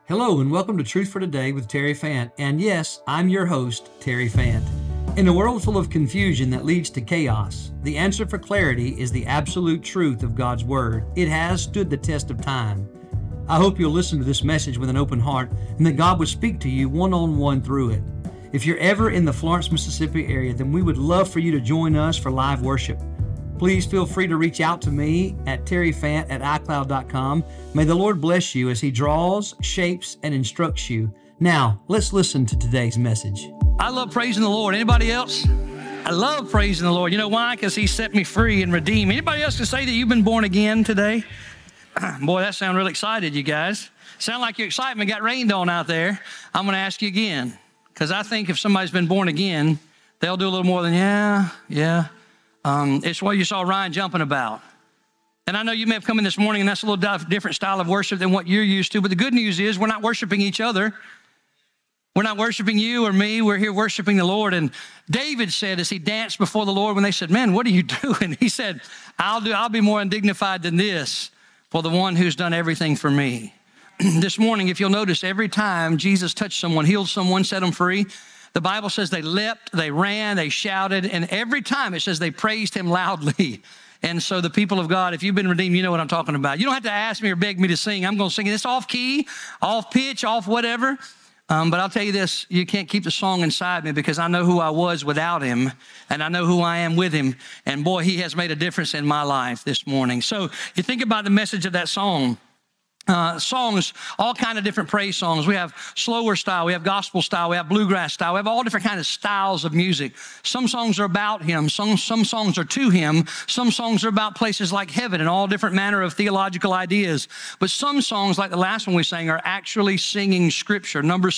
Hello and welcome to Truth for Today with Terry Fant. And yes, I'm your host, Terry Fant. In a world full of confusion that leads to chaos, the answer for clarity is the absolute truth of God's Word. It has stood the test of time. I hope you'll listen to this message with an open heart and that God would speak to you one-on-one through it. If you're ever in the Florence, Mississippi area, then we would love for you to join us for live worship. Please feel free to reach out to me at terryfant@icloud.com. May the Lord bless you as He draws, shapes, and instructs you. Now, let's listen to today's message. I love praising the Lord. Anybody else? I love praising the Lord. You know why? Because He set me free and redeemed me. Anybody else can say that you've been born again today? Boy, that sounds really excited, you guys. Sound like your excitement got rained on out there. I'm going to ask you again, because I think if somebody's been born again, they'll do a little more than, yeah. It's what you saw Ryan jumping about. And I know you may have come in this morning and that's a little different style of worship than what you're used to, but the good news is we're not worshiping each other. We're not worshiping you or me. We're here worshiping the Lord. And David said as he danced before the Lord when they said, man, what are you doing? He said, I'll be more undignified than this for the one who's done everything for me. This morning, if you'll notice, every time Jesus touched someone, healed someone, set them free, the Bible says they leapt, they ran, they shouted, and every time it says they praised Him loudly. And so the people of God, if you've been redeemed, you know what I'm talking about. You don't have to ask me or beg me to sing. I'm going to sing it. It's off key, off pitch, off whatever. But I'll tell you this, you can't keep the song inside me because I know who I was without Him, and I know who I am with Him. And boy, He has made a difference in my life this morning. So you think about the message of that song. Songs, all kind of different praise songs. We have slower style, we have gospel style, we have bluegrass style. We have all different kinds of styles of music. Some songs are about Him, some songs are to Him, some songs are about places like heaven and all different manner of theological ideas. But some songs, like the last one we sang, are actually singing Scripture. Numbers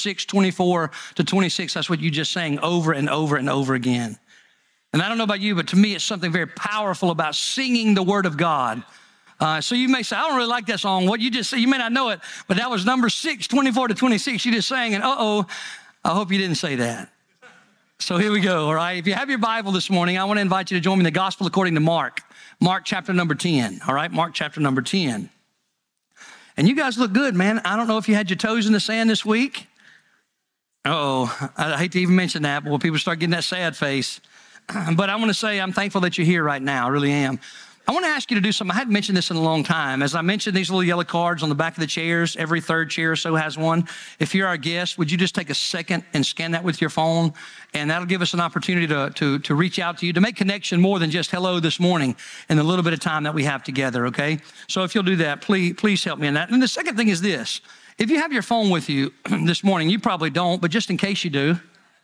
6:24-26, that's what you just sang over and over and over again. And I don't know about you, but to me it's something very powerful about singing the Word of God. So you may say, I don't really like that song. What you just said, you may not know it, but that was Numbers 6:24-26. You just sang, and I hope you didn't say that. So here we go, all right? If you have your Bible this morning, I want to invite you to join me in the Gospel according to Mark chapter number 10, all right? Mark chapter number 10. And you guys look good, man. I don't know if you had your toes in the sand this week. I hate to even mention that, but when people start getting that sad face. But I want to say I'm thankful that you're here right now. I really am. I want to ask you to do something. I hadn't mentioned this in a long time. As I mentioned, these little yellow cards on the back of the chairs, every third chair or so has one. If you're our guest, would you just take a second and scan that with your phone? And that'll give us an opportunity to reach out to you, to make connection more than just hello this morning in the little bit of time that we have together, okay? So if you'll do that, please help me in that. And the second thing is this. If you have your phone with you this morning, you probably don't, but just in case you do,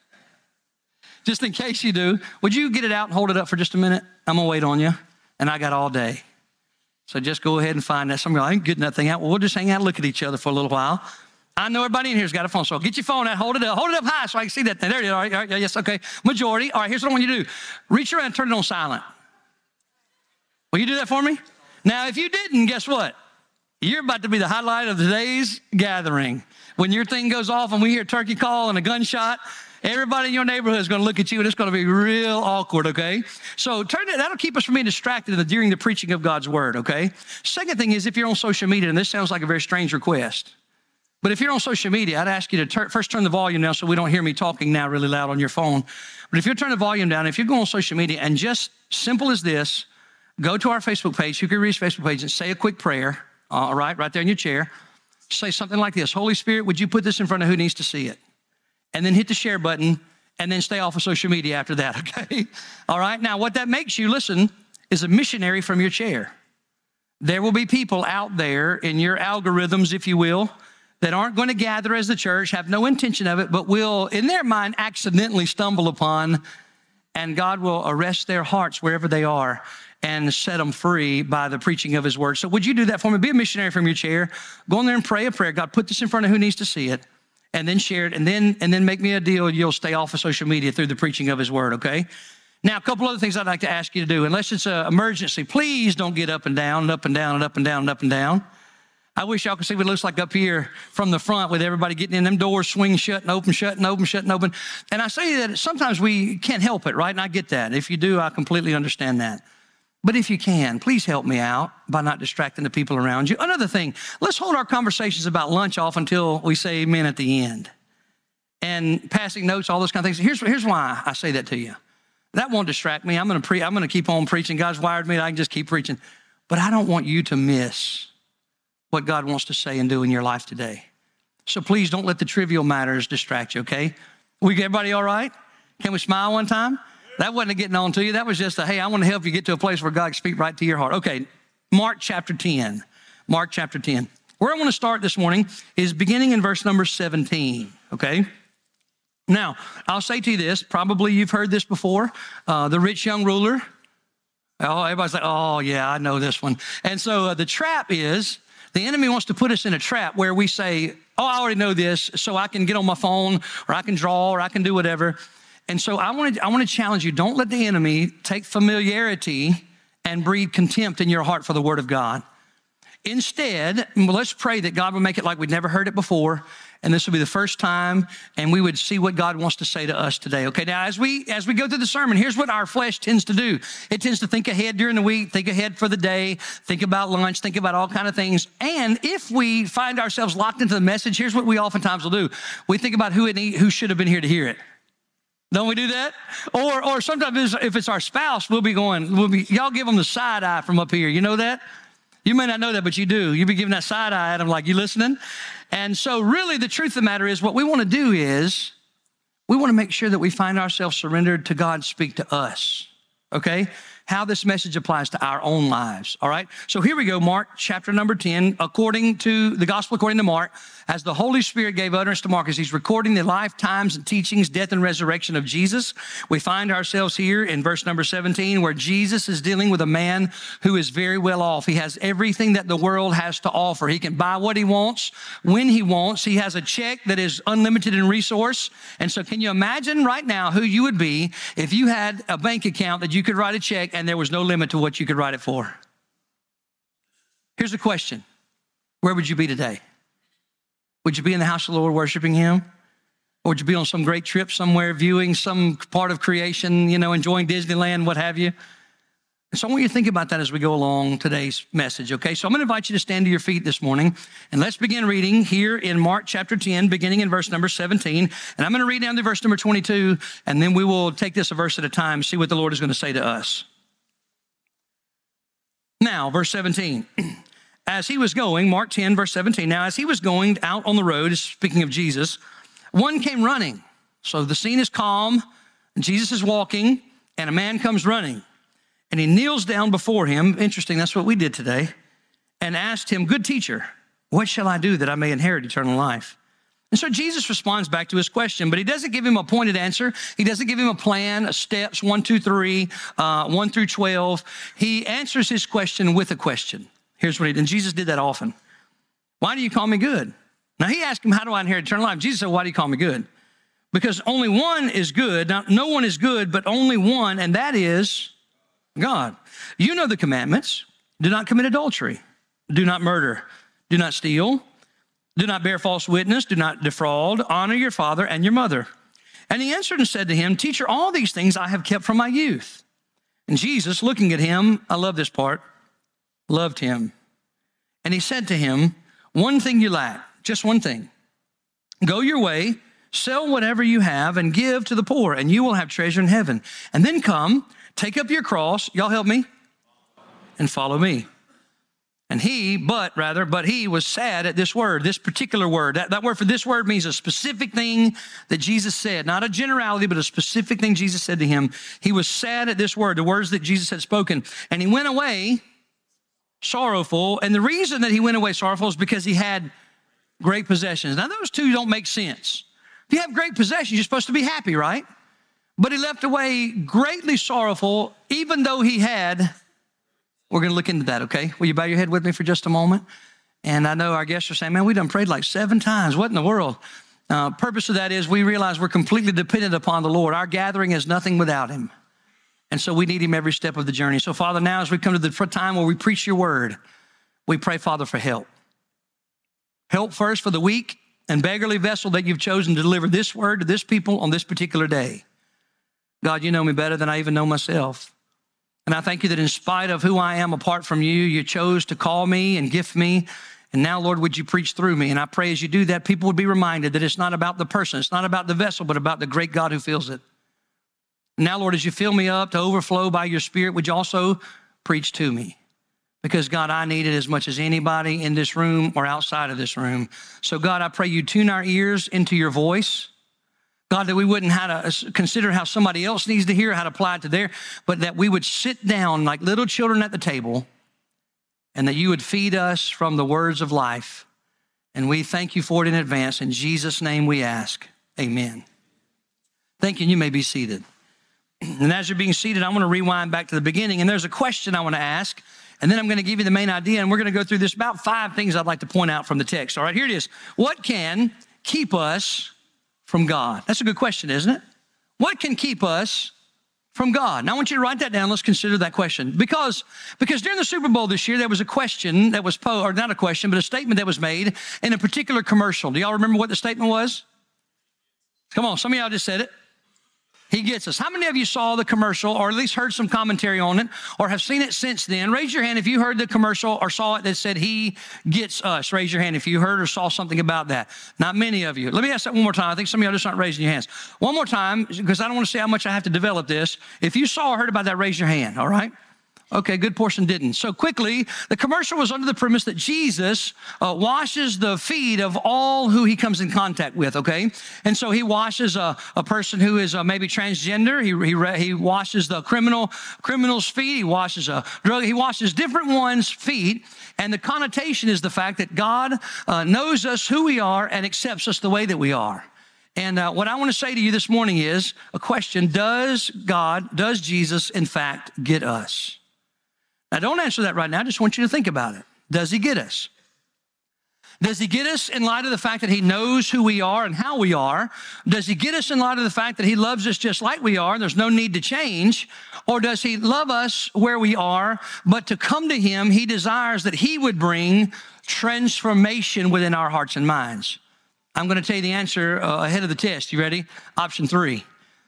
would you get it out and hold it up for just a minute? I'm going to wait on you. And I got all day. So just go ahead and find that. Some of you are like, I ain't getting that thing out. Well, we'll just hang out and look at each other for a little while. I know everybody in here has got a phone, so get your phone out, hold it up high so I can see that thing. There it is. All right, yes, okay. Majority. All right, here's what I want you to do. Reach around and turn it on silent. Will you do that for me? Now, if you didn't, guess what? You're about to be the highlight of today's gathering. When your thing goes off and we hear a turkey call and a gunshot, everybody in your neighborhood is going to look at you, and it's going to be real awkward, okay? So that'll keep us from being distracted during the preaching of God's Word, okay? Second thing is, if you're on social media, and this sounds like a very strange request, but if you're on social media, I'd ask you to first turn the volume down so we don't hear me talking now really loud on your phone. But if you turn the volume down, if you go on social media and just simple as this, go to our Facebook page, Hugh Reed's Facebook page, and say a quick prayer, all right there in your chair. Say something like this: Holy Spirit, would you put this in front of who needs to see it? And then hit the share button, and then stay off of social media after that, okay? All right, now what that makes you, listen, is a missionary from your chair. There will be people out there in your algorithms, if you will, that aren't going to gather as the church, have no intention of it, but will, in their mind, accidentally stumble upon, and God will arrest their hearts wherever they are and set them free by the preaching of His Word. So would you do that for me? Be a missionary from your chair. Go in there and pray a prayer. God, put this in front of who needs to see it. And then share it, and then make me a deal. You'll stay off of social media through the preaching of His Word, okay? Now, a couple other things I'd like to ask you to do. Unless it's an emergency, please don't get up and down and up and down and up and down and up and down. I wish y'all could see what it looks like up here from the front with everybody getting in them doors, swing shut and open, shut and open, shut and open. And I say that sometimes we can't help it, right? And I get that. If you do, I completely understand that. But if you can, please help me out by not distracting the people around you. Another thing, let's hold our conversations about lunch off until we say amen at the end. And passing notes, all those kind of things. Here's why I say that to you. That won't distract me. I'm going to keep on preaching. God's wired me. I can just keep preaching. But I don't want you to miss what God wants to say and do in your life today. So please don't let the trivial matters distract you, okay? Everybody all right? Can we smile one time? That wasn't a getting on to you. That was just a, hey, I want to help you get to a place where God can speak right to your heart. Okay, Mark chapter 10. Mark chapter 10. Where I want to start this morning is beginning in verse number 17, okay? Now, I'll say to you this. Probably you've heard this before. The rich young ruler. Oh, everybody's like, oh, yeah, I know this one. And so the trap is, the enemy wants to put us in a trap where we say, oh, I already know this, so I can get on my phone, or I can draw, or I can do whatever. And so I want to challenge you. Don't let the enemy take familiarity and breed contempt in your heart for the Word of God. Instead, let's pray that God will make it like we'd never heard it before, and this will be the first time, and we would see what God wants to say to us today. Okay, now as we go through the sermon, here's what our flesh tends to do. It tends to think ahead during the week, think ahead for the day, think about lunch, think about all kind of things. And if we find ourselves locked into the message, here's what we oftentimes will do. We think about who should have been here to hear it. Don't we do that? Or sometimes if it's our spouse, y'all give them the side eye from up here. You know that? You may not know that, but you do. You be giving that side eye at them like, you listening? And so really the truth of the matter is what we want to do is we want to make sure that we find ourselves surrendered to God speak to us, okay? How this message applies to our own lives, all right? So here we go, Mark chapter number 10, according to the gospel according to Mark, as the Holy Spirit gave utterance to Mark, as he's recording the lifetimes and teachings, death and resurrection of Jesus. We find ourselves here in verse number 17 where Jesus is dealing with a man who is very well off. He has everything that the world has to offer. He can buy what he wants, when he wants. He has a check that is unlimited in resource. And so can you imagine right now who you would be if you had a bank account that you could write a check and there was no limit to what you could write it for? Here's the question. Where would you be today? Would you be in the house of the Lord worshiping him? Or would you be on some great trip somewhere, viewing some part of creation, enjoying Disneyland, what have you? So I want you to think about that as we go along today's message, okay? So I'm going to invite you to stand to your feet this morning, and let's begin reading here in Mark chapter 10, beginning in verse number 17. And I'm going to read down to verse number 22, and then we will take this a verse at a time, see what the Lord is going to say to us. Now, verse 17. As he was going, Mark 10, verse 17, now as he was going out on the road, speaking of Jesus, one came running. So the scene is calm, and Jesus is walking, and a man comes running. And he kneels down before him, interesting, that's what we did today, and asked him, good teacher, what shall I do that I may inherit eternal life? And so Jesus responds back to his question, but he doesn't give him a pointed answer. He doesn't give him a plan, steps 1, 2, 3, 1 through 12. He answers his question with a question. Here's what he did. And Jesus did that often. Why do you call me good? Now he asked him, how do I inherit eternal life? Jesus said, why do you call me good? Because only one is good. Now, no one is good, but only one, and that is God. You know the commandments. Do not commit adultery. Do not murder. Do not steal. Do not bear false witness. Do not defraud. Honor your father and your mother. And he answered and said to him, teacher, all these things I have kept from my youth. And Jesus, looking at him, I love this part, loved him. And he said to him, one thing you lack, just one thing. Go your way, sell whatever you have and give to the poor, and you will have treasure in heaven. And then come, take up your cross, y'all help me, and follow me. And he was sad at this word, this particular word. That word for this word means a specific thing that Jesus said, not a generality, but a specific thing Jesus said to him. He was sad at this word, the words that Jesus had spoken. And he went away sorrowful. And the reason that he went away sorrowful is because he had great possessions. Now, those two don't make sense. If you have great possessions, you're supposed to be happy, right? But he left away greatly sorrowful, even though he had. We're going to look into that, okay? Will you bow your head with me for just a moment? And I know our guests are saying, man, we done prayed like 7 times. What in the world? Purpose of that is we realize we're completely dependent upon the Lord. Our gathering is nothing without him. And so we need him every step of the journey. So, Father, now as we come to the time where we preach your word, we pray, Father, for help. Help first for the weak and beggarly vessel that you've chosen to deliver this word to this people on this particular day. God, you know me better than I even know myself. And I thank you that in spite of who I am apart from you, you chose to call me and gift me. And now, Lord, would you preach through me? And I pray as you do that, people would be reminded that it's not about the person, it's not about the vessel, but about the great God who fills it. Now, Lord, as you fill me up to overflow by your Spirit, would you also preach to me? Because, God, I need it as much as anybody in this room or outside of this room. So, God, I pray you tune our ears into your voice. God, that we wouldn't have to consider how somebody else needs to hear, how to apply it to their, but that we would sit down like little children at the table and that you would feed us from the words of life. And we thank you for it in advance. In Jesus' name we ask, amen. Thank you, and you may be seated. And as you're being seated, I want to rewind back to the beginning, and there's a question I want to ask, and then I'm going to give you the main idea, and we're going to go through this about 5 things I'd like to point out from the text. All right, here it is. What can keep us from God? That's a good question, isn't it? What can keep us from God? Now, I want you to write that down. Let's consider that question. Because during the Super Bowl this year, there was a question that was posed, or not a question, but a statement that was made in a particular commercial. Do y'all remember what the statement was? Come on, some of y'all just said it. He gets us. How many of you saw the commercial or at least heard some commentary on it or have seen it since then? Raise your hand if you heard the commercial or saw it that said he gets us. Raise your hand if you heard or saw something about that. Not many of you. Let me ask that one more time. I think some of y'all just aren't raising your hands. One more time, because I don't want to see how much I have to develop this. If you saw or heard about that, raise your hand, all right? Okay, good portion didn't. So quickly, the commercial was under the premise that Jesus washes the feet of all who he comes in contact with, okay? And so he washes a person who is maybe transgender. He washes the criminal's feet. He washes he washes different ones' feet. And the connotation is the fact that God knows us who we are and accepts us the way that we are. And what I want to say to you this morning is a question: does Jesus, in fact, get us? Now, don't answer that right now. I just want you to think about it. Does he get us? Does he get us in light of the fact that he knows who we are and how we are? Does he get us in light of the fact that he loves us just like we are and there's no need to change? Or does he love us where we are, but to come to him, he desires that he would bring transformation within our hearts and minds? I'm going to tell you the answer ahead of the test. You ready? Option 3.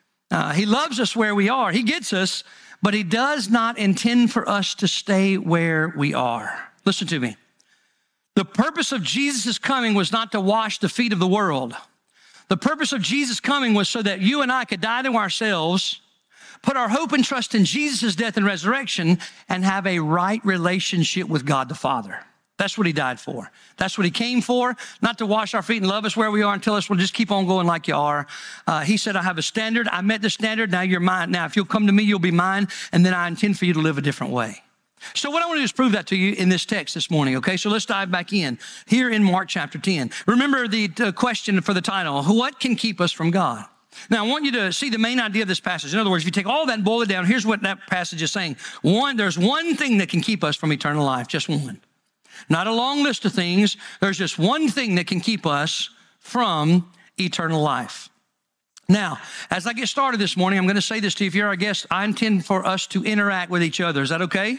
He loves us where we are. He gets us, but he does not intend for us to stay where we are. Listen to me. The purpose of Jesus' coming was not to wash the feet of the world. The purpose of Jesus' coming was so that you and I could die to ourselves, put our hope and trust in Jesus' death and resurrection, and have a right relationship with God the Father. That's what he died for. That's what he came for, not to wash our feet and love us where we are and tell us, well, just keep on going like you are. He said, I have a standard. I met the standard. Now you're mine. Now, if you'll come to me, you'll be mine. And then I intend for you to live a different way. So what I want to do is prove that to you in this text this morning, okay? So let's dive back in here in Mark chapter 10. Remember the question for the title: what can keep us from God? Now, I want you to see the main idea of this passage. In other words, if you take all that and boil it down, here's what that passage is saying. There's one thing that can keep us from eternal life, just one. Not a long list of things. There's just one thing that can keep us from eternal life. Now, as I get started this morning, I'm going to say this to you. If you're our guest, I intend for us to interact with each other. Is that okay?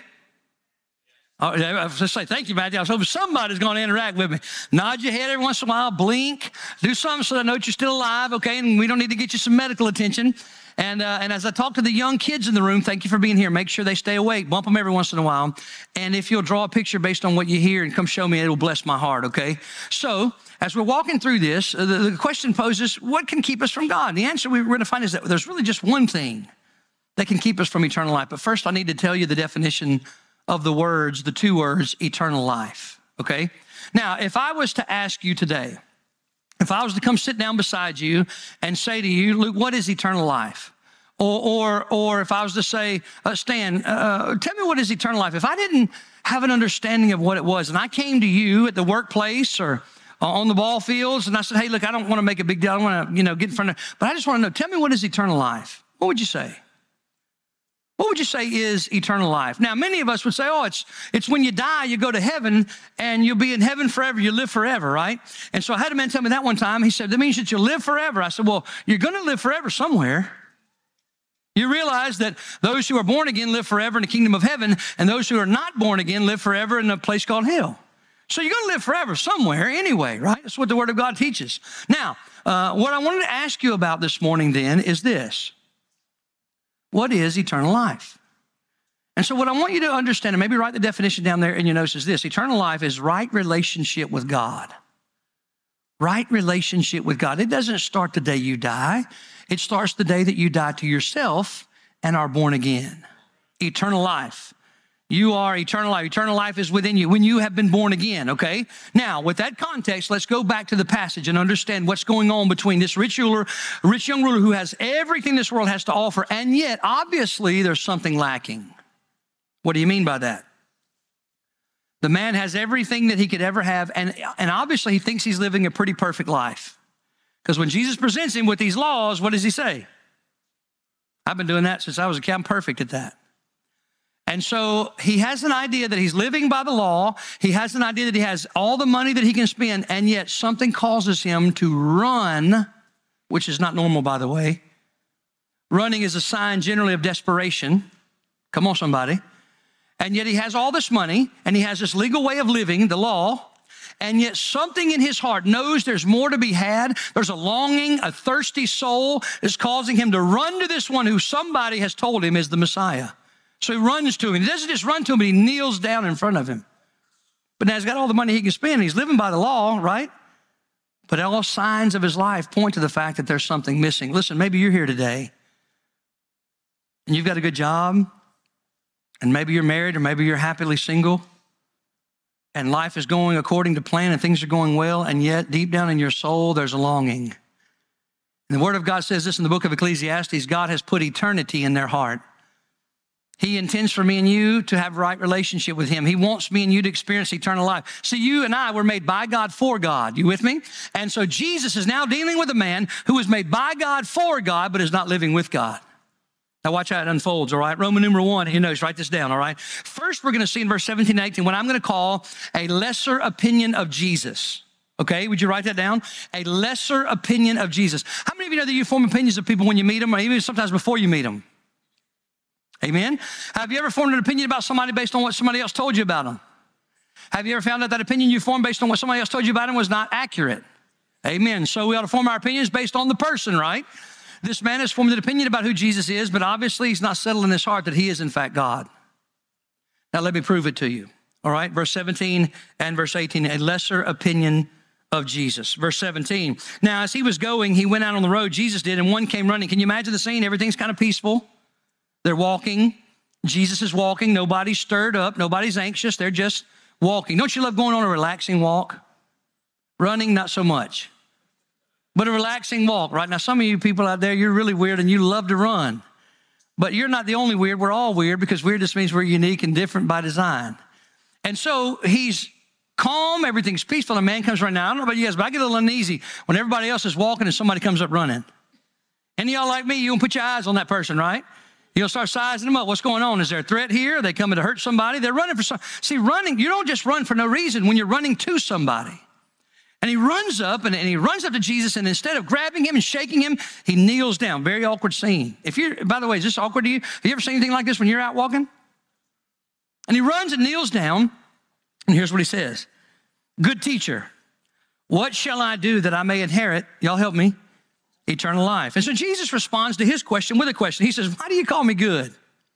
I was just say, thank you, Matthew. I was hoping somebody's going to interact with me. Nod your head every once in a while, blink, do something so that I know that you're still alive, okay? And we don't need to get you some medical attention. And as I talk to the young kids in the room, thank you for being here. Make sure they stay awake. Bump them every once in a while. And if you'll draw a picture based on what you hear and come show me, it'll bless my heart, okay? So as we're walking through this, the question poses, what can keep us from God? The answer we're going to find is that there's really just one thing that can keep us from eternal life. But first, I need to tell you the definition of the 2 words, eternal life, okay? Now, if I was to ask you today, if I was to come sit down beside you and say to you, Luke, what is eternal life? Or if I was to say, Stan, tell me what is eternal life. If I didn't have an understanding of what it was, and I came to you at the workplace or on the ball fields, and I said, hey, look, I don't want to make a big deal. I don't want to, get in front of, but I just want to know, tell me what is eternal life. What would you say? What would you say is eternal life? Now, many of us would say, oh, it's when you die, you go to heaven, and you'll be in heaven forever. You live forever, right? And so I had a man tell me that one time. He said, that means that you'll live forever. I said, well, you're going to live forever somewhere. You realize that those who are born again live forever in the kingdom of heaven, and those who are not born again live forever in a place called hell. So you're going to live forever somewhere anyway, right? That's what the Word of God teaches. Now, what I wanted to ask you about this morning then is this. What is eternal life? And so what I want you to understand, and maybe write the definition down there in your notes, is this. Eternal life is right relationship with God. Right relationship with God. It doesn't start the day you die. It starts the day that you die to yourself and are born again. Eternal life. You are eternal life. Eternal life is within you when you have been born again, okay? Now, with that context, let's go back to the passage and understand what's going on between this rich young ruler who has everything this world has to offer, and yet, obviously, there's something lacking. What do you mean by that? The man has everything that he could ever have, and obviously he thinks he's living a pretty perfect life. Because when Jesus presents him with these laws, what does he say? I've been doing that since I was a kid. I'm perfect at that. And so he has an idea that he's living by the law. He has an idea that he has all the money that he can spend, and yet something causes him to run, which is not normal, by the way. Running is a sign generally of desperation. Come on, somebody. And yet he has all this money, and he has this legal way of living, the law, and yet something in his heart knows there's more to be had. There's a longing, a thirsty soul is causing him to run to this one who somebody has told him is the Messiah. So he runs to him. He doesn't just run to him, but he kneels down in front of him. But now he's got all the money he can spend. He's living by the law, right? But all signs of his life point to the fact that there's something missing. Listen, maybe you're here today, and you've got a good job, and maybe you're married, or maybe you're happily single, and life is going according to plan, and things are going well, and yet deep down in your soul, there's a longing. And the Word of God says this in the book of Ecclesiastes: God has put eternity in their heart. He intends for me and you to have a right relationship with him. He wants me and you to experience eternal life. See, you and I were made by God for God. You with me? And so Jesus is now dealing with a man who was made by God for God, but is not living with God. Now watch how it unfolds, all right? Roman numeral 1, you know, write this down, all right? First, we're going to see in verse 17 and 18 what I'm going to call a lesser opinion of Jesus. Okay, would you write that down? A lesser opinion of Jesus. How many of you know that you form opinions of people when you meet them, or even sometimes before you meet them? Amen? Have you ever formed an opinion about somebody based on what somebody else told you about them? Have you ever found out that opinion you formed based on what somebody else told you about them was not accurate? Amen. So we ought to form our opinions based on the person, right? This man has formed an opinion about who Jesus is, but obviously he's not settled in his heart that he is in fact God. Now let me prove it to you. All right, verse 17 and verse 18, a lesser opinion of Jesus. Verse 17, now as he was going, he went out on the road, Jesus did, and one came running. Can you imagine the scene? Everything's kind of peaceful. They're walking. Jesus is walking. Nobody's stirred up. Nobody's anxious. They're just walking. Don't you love going on a relaxing walk? Running, not so much. But a relaxing walk, right? Now, some of you people out there, you're really weird and you love to run. But you're not the only weird. We're all weird, because weird just means we're unique and different by design. And so he's calm. Everything's peaceful. A man comes right now. I don't know about you guys, but I get a little uneasy when everybody else is walking and somebody comes up running. Any of y'all like me, you won't put your eyes on that person, right? You'll start sizing them up. What's going on? Is there a threat here? Are they coming to hurt somebody? They're running for something. See, running, you don't just run for no reason when you're running to somebody. And he runs up, and he runs up to Jesus, and instead of grabbing him and shaking him, he kneels down. Very awkward scene. By the way, is this awkward to you? Have you ever seen anything like this when you're out walking? And he runs and kneels down, and here's what he says. Good teacher, what shall I do that I may inherit, y'all help me, eternal life? And so Jesus responds to his question with a question. He says, why do you call me good?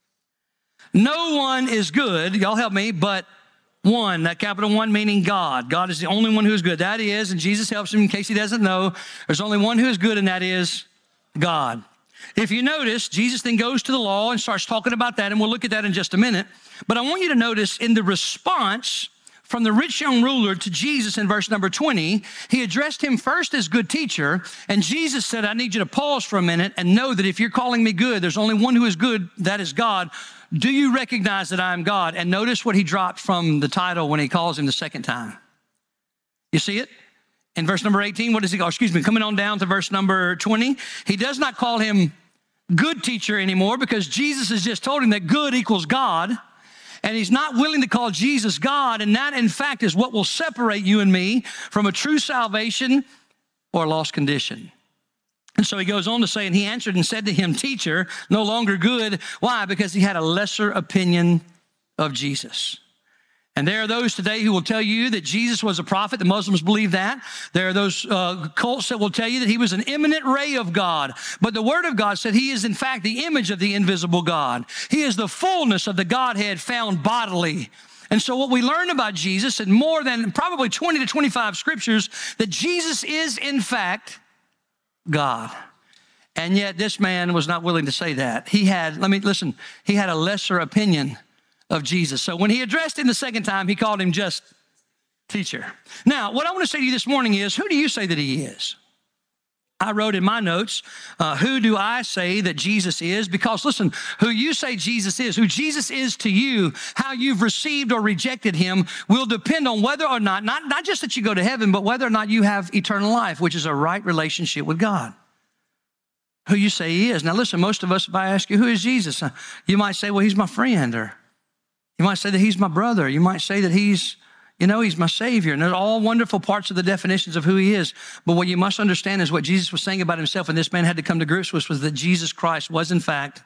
No one is good, y'all help me, but one, that capital one meaning God. God is the only one who is good. That is, and Jesus helps him in case he doesn't know, there's only one who is good, and that is God. If you notice, Jesus then goes to the law and starts talking about that, and we'll look at that in just a minute. But I want you to notice in the response from the rich young ruler to Jesus in verse number 20, he addressed him first as good teacher, and Jesus said, I need you to pause for a minute and know that if you're calling me good, there's only one who is good, that is God. Do you recognize that I am God? And notice what he dropped from the title when he calls him the second time. You see it? In verse number 18, what does he call? Coming on down to verse number 20, he does not call him good teacher anymore, because Jesus has just told him that good equals God. And he's not willing to call Jesus God, and that, in fact, is what will separate you and me from a true salvation or a lost condition. And so he goes on to say, and he answered and said to him, teacher, no longer good. Why? Because he had a lesser opinion of Jesus. And there are those today who will tell you that Jesus was a prophet. The Muslims believe that. There are those cults that will tell you that he was an imminent ray of God. But the Word of God said he is, in fact, the image of the invisible God. He is the fullness of the Godhead found bodily. And so what we learn about Jesus in more than probably 20 to 25 scriptures, that Jesus is, in fact, God. And yet this man was not willing to say that. He had a lesser opinion of Jesus. So when he addressed him the second time, he called him just teacher. Now, what I want to say to you this morning is, who do you say that he is? I wrote in my notes, who do I say that Jesus is? Because listen, who you say Jesus is, who Jesus is to you, how you've received or rejected him will depend on whether or not just that you go to heaven, but whether or not you have eternal life, which is a right relationship with God. Who you say he is. Now listen, most of us, if I ask you, who is Jesus? You might say, well, he's my friend, or you might say that he's my brother. You might say that he's my Savior. And they're all wonderful parts of the definitions of who he is. But what you must understand is what Jesus was saying about himself, and this man had to come to grips with, was that Jesus Christ was, in fact,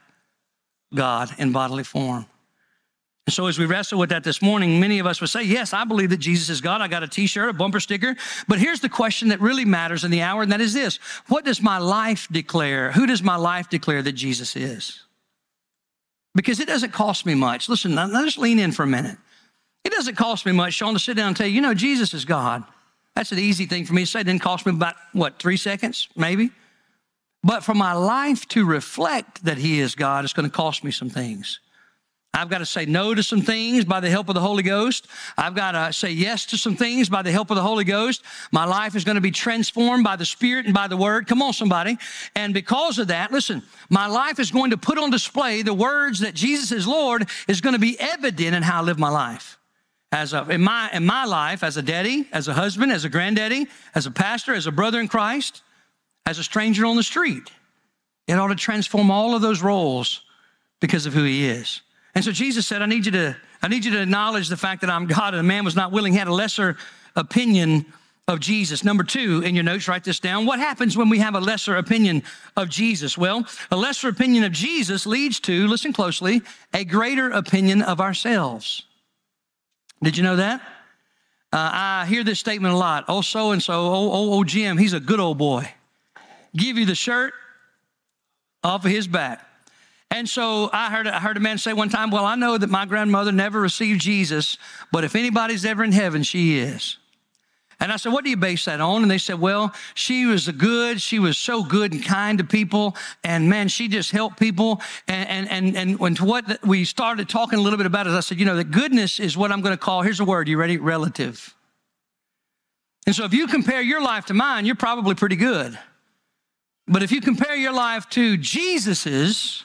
God in bodily form. And so as we wrestle with that this morning, many of us would say, yes, I believe that Jesus is God. I got a t-shirt, a bumper sticker. But here's the question that really matters in the hour, and that is this. What does my life declare? Who does my life declare that Jesus is? Because it doesn't cost me much. Listen, now just lean in for a minute. It doesn't cost me much, Sean, to sit down and tell you, Jesus is God. That's an easy thing for me to say. It didn't cost me about, 3 seconds, maybe? But for my life to reflect that he is God, it's going to cost me some things. I've got to say no to some things by the help of the Holy Ghost. I've got to say yes to some things by the help of the Holy Ghost. My life is going to be transformed by the Spirit and by the Word. Come on, somebody. And because of that, listen, my life is going to put on display the words that Jesus is Lord is going to be evident in how I live my life. In my life, as a daddy, as a husband, as a granddaddy, as a pastor, as a brother in Christ, as a stranger on the street. It ought to transform all of those roles because of who he is. And so Jesus said, I need you to acknowledge the fact that I'm God. And the man was not willing. He had a lesser opinion of Jesus. Number 2, in your notes, write this down. What happens when we have a lesser opinion of Jesus? Well, a lesser opinion of Jesus leads to, listen closely, a greater opinion of ourselves. Did you know that? I hear this statement a lot. Oh, so-and-so, oh, Jim, he's a good old boy. Give you the shirt off of his back. And so I heard a man say one time, well, I know that my grandmother never received Jesus, but if anybody's ever in heaven, she is. And I said, what do you base that on? And they said, well, she was so good and kind to people. And man, she just helped people. And when to what we started talking a little bit about it, I said, that goodness is what I'm going to call, here's a word, you ready? Relative. And so if you compare your life to mine, you're probably pretty good. But if you compare your life to Jesus's,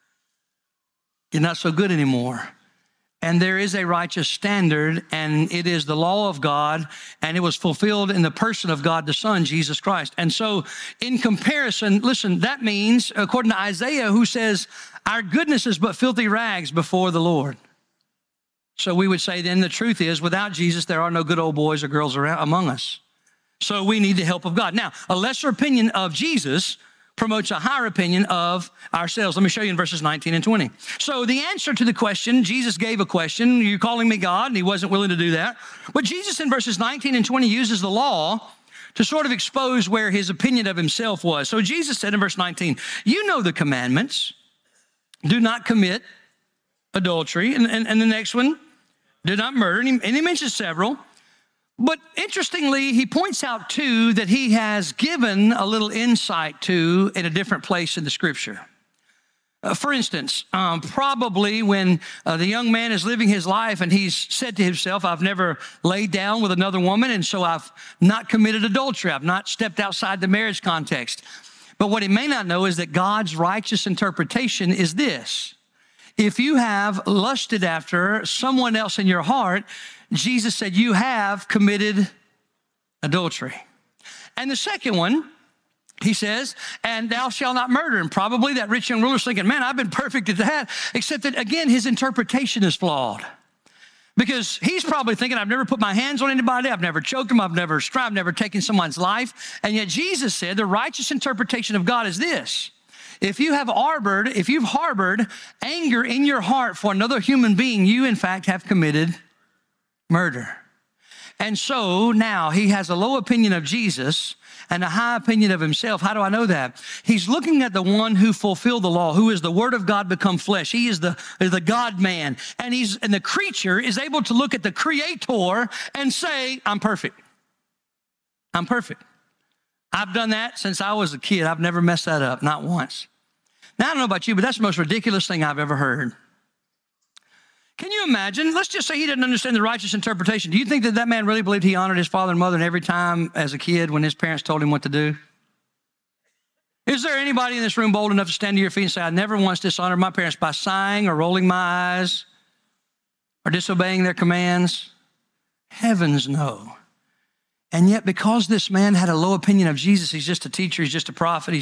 you're not so good anymore. And there is a righteous standard, and it is the law of God, and it was fulfilled in the person of God, the Son, Jesus Christ. And so in comparison, listen, that means, according to Isaiah, who says, our goodness is but filthy rags before the Lord. So we would say then the truth is, without Jesus, there are no good old boys or girls around among us. So we need the help of God. Now, a lesser opinion of Jesus promotes a higher opinion of ourselves. Let me show you in verses 19 and 20. So the answer to the question, Jesus gave a question, you're calling me God, and he wasn't willing to do that. But Jesus in verses 19 and 20 uses the law to sort of expose where his opinion of himself was. So Jesus said in verse 19, you know the commandments. Do not commit adultery. And the next one, do not murder. And he mentions several. But interestingly, he points out, too, that he has given a little insight to in a different place in the Scripture. For instance, probably when the young man is living his life and he's said to himself, I've never laid down with another woman, and so I've not committed adultery. I've not stepped outside the marriage context. But what he may not know is that God's righteous interpretation is this. If you have lusted after someone else in your heart, Jesus said, you have committed adultery. And the second one, he says, and thou shalt not murder. And probably that rich young ruler's thinking, man, I've been perfect at that. Except that, again, his interpretation is flawed. Because he's probably thinking, I've never put my hands on anybody. I've never choked them. I've never taken someone's life. And yet Jesus said, the righteous interpretation of God is this. If you've harbored anger in your heart for another human being, you, in fact, have committed Murder. And so now he has a low opinion of Jesus and a high opinion of himself. How do I know that? He's looking at the one who fulfilled the law, who is the Word of God become flesh. He is the God-man. And the creature is able to look at the Creator and say, I'm perfect. I'm perfect. I've done that since I was a kid. I've never messed that up, not once. Now, I don't know about you, but that's the most ridiculous thing I've ever heard. Can you imagine? Let's just say he didn't understand the righteous interpretation. Do you think that man really believed he honored his father and mother every time as a kid when his parents told him what to do? Is there anybody in this room bold enough to stand to your feet and say, I never once dishonored my parents by sighing or rolling my eyes or disobeying their commands? Heavens no. And yet because this man had a low opinion of Jesus, he's just a teacher, he's just a prophet,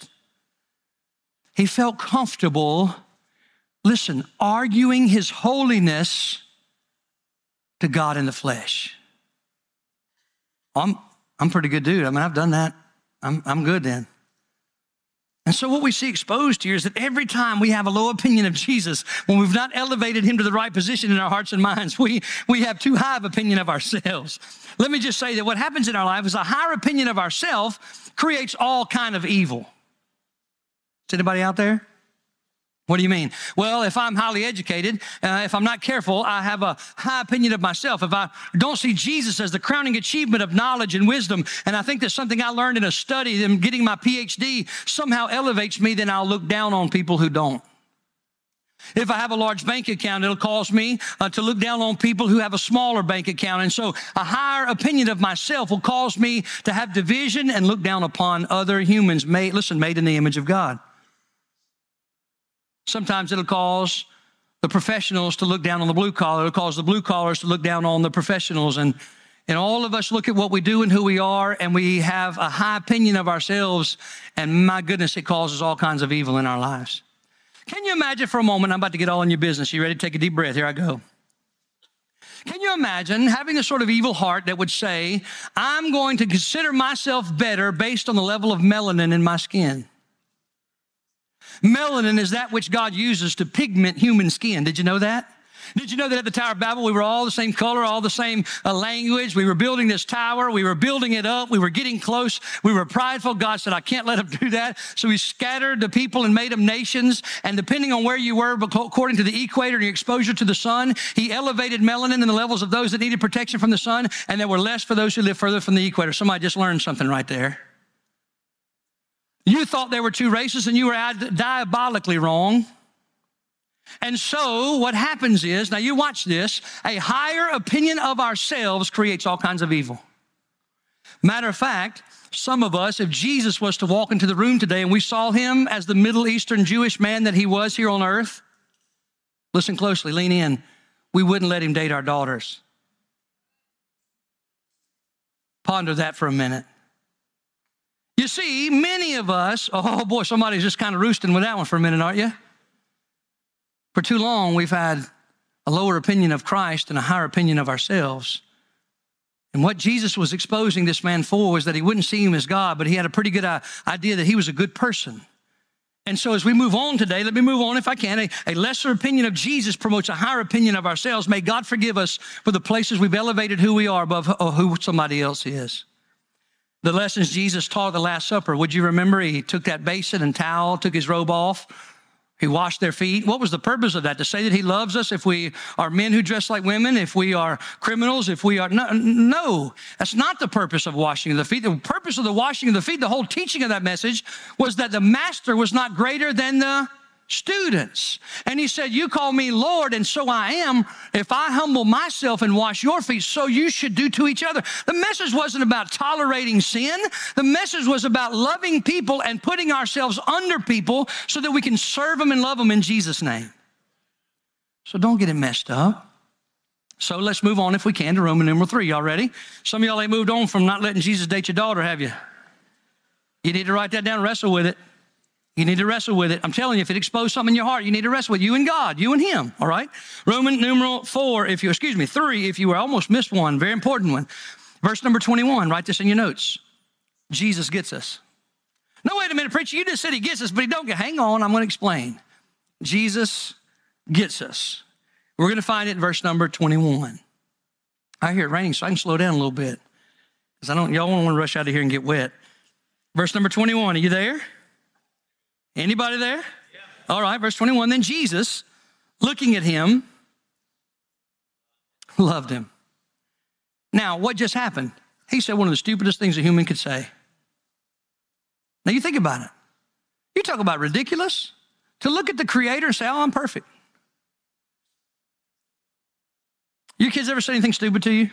he felt comfortable, listen, arguing his holiness to God in the flesh. I'm a pretty good dude. I mean, I've done that. I'm good then. And so what we see exposed here is that every time we have a low opinion of Jesus, when we've not elevated him to the right position in our hearts and minds, we have too high of opinion of ourselves. Let me just say that what happens in our life is a higher opinion of ourselves creates all kind of evil. Is anybody out there? What do you mean? Well, if I'm highly educated, if I'm not careful, I have a high opinion of myself. If I don't see Jesus as the crowning achievement of knowledge and wisdom, and I think that something I learned in a study and getting my PhD somehow elevates me, then I'll look down on people who don't. If I have a large bank account, it'll cause me to look down on people who have a smaller bank account. And so a higher opinion of myself will cause me to have division and look down upon other humans made in the image of God. Sometimes it'll cause the professionals to look down on the blue collar. It'll cause the blue collars to look down on the professionals. And all of us look at what we do and who we are, and we have a high opinion of ourselves. And my goodness, it causes all kinds of evil in our lives. Can you imagine for a moment? I'm about to get all in your business. You ready to take a deep breath? Here I go. Can you imagine having the sort of evil heart that would say, I'm going to consider myself better based on the level of melanin in my skin? Melanin is that which God uses to pigment human skin. Did you know that? Did you know that at the Tower of Babel, we were all the same color, all the same language? We were building this tower. We were building it up. We were getting close. We were prideful. God said, I can't let them do that. So he scattered the people and made them nations. And depending on where you were, according to the equator and your exposure to the sun, he elevated melanin in the levels of those that needed protection from the sun. And there were less for those who lived further from the equator. Somebody just learned something right there. You thought there were two races and you were diabolically wrong. And so what happens is, now you watch this, a higher opinion of ourselves creates all kinds of evil. Matter of fact, some of us, if Jesus was to walk into the room today and we saw him as the Middle Eastern Jewish man that he was here on earth, listen closely, lean in, we wouldn't let him date our daughters. Ponder that for a minute. You see, many of us, oh boy, somebody's just kind of roosting with that one for a minute, aren't you? For too long, we've had a lower opinion of Christ and a higher opinion of ourselves. And what Jesus was exposing this man for was that he wouldn't see him as God, but he had a pretty good idea that he was a good person. And so as we move on today, let me move on if I can. A lesser opinion of Jesus promotes a higher opinion of ourselves. May God forgive us for the places we've elevated who we are above who somebody else is. The lessons Jesus taught at the Last Supper, would you remember? He took that basin and towel, took his robe off. He washed their feet. What was the purpose of that? To say that he loves us if we are men who dress like women, if we are criminals, if we are... No, that's not the purpose of washing of the feet. The purpose of the washing of the feet, the whole teaching of that message was that the master was not greater than the students. And he said, you call me Lord, and so I am. If I humble myself and wash your feet, so you should do to each other. The message wasn't about tolerating sin. The message was about loving people and putting ourselves under people so that we can serve them and love them in Jesus' name. So don't get it messed up. So let's move on, if we can, to Roman numeral 3. Y'all ready? Some of y'all ain't moved on from not letting Jesus date your daughter, have you? You need to write that down and wrestle with it. You need to wrestle with it. I'm telling you, if it exposed something in your heart, you need to wrestle with you and God, you and him, all right? Roman numeral 3, if you were almost missed one, very important one. Verse number 21, write this in your notes. Jesus gets us. No, wait a minute, preacher, you just said he gets us, but he don't get, hang on, I'm going to explain. Jesus gets us. We're going to find it in verse number 21. I hear it raining, so I can slow down a little bit. Because y'all don't want to rush out of here and get wet. Verse number 21, are you there? Anybody there? Yeah. All right, verse 21, then Jesus, looking at him, loved him. Now, what just happened? He said one of the stupidest things a human could say. Now, you think about it. You talk about ridiculous. To look at the Creator and say, oh, I'm perfect. Your kids ever say anything stupid to you?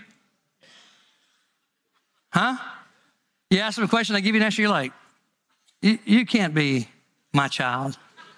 Huh? You ask them a question, they give you an answer, you're like, you can't be my child.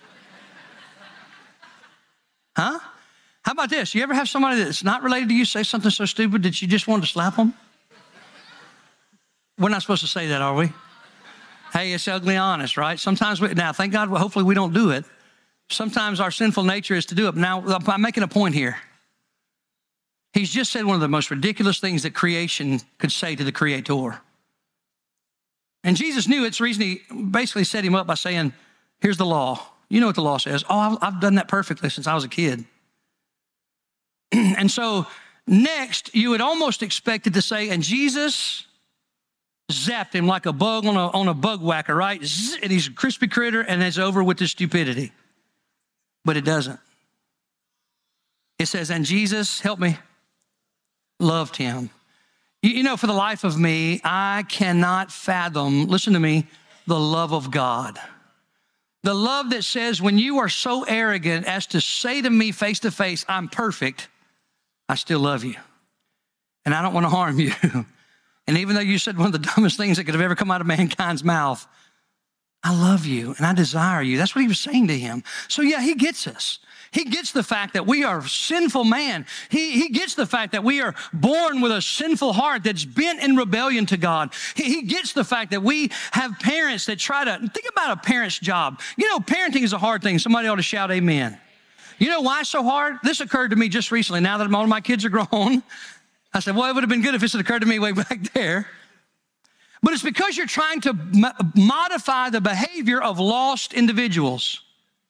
Huh? How about this? You ever have somebody that's not related to you say something so stupid that you just want to slap them? We're not supposed to say that, are we? Hey, it's ugly honest, right? Sometimes now, thank God, hopefully we don't do it. Sometimes our sinful nature is to do it. Now, I'm making a point here. He's just said one of the most ridiculous things that creation could say to the Creator. And Jesus knew it's the reason he basically set him up by saying, here's the law. You know what the law says. Oh, I've done that perfectly since I was a kid. And so next, you would almost expect it to say, and Jesus zapped him like a bug on a bug whacker, right? And he's a crispy critter, and it's over with his stupidity. But it doesn't. It says, and Jesus, help me, loved him. You know, for the life of me, I cannot fathom, listen to me, the love of God. The love that says when you are so arrogant as to say to me face to face, I'm perfect, I still love you. And I don't want to harm you. And even though you said one of the dumbest things that could have ever come out of mankind's mouth, I love you and I desire you. That's what he was saying to him. So yeah, he gets us. He gets the fact that we are sinful man. He gets the fact that we are born with a sinful heart that's bent in rebellion to God. He gets the fact that we have parents that try to, think about a parent's job. You know, parenting is a hard thing. Somebody ought to shout amen. You know why it's so hard? This occurred to me just recently. Now that all of my kids are grown, I said, well, it would have been good if this had occurred to me way back there. But it's because you're trying to modify the behavior of lost individuals.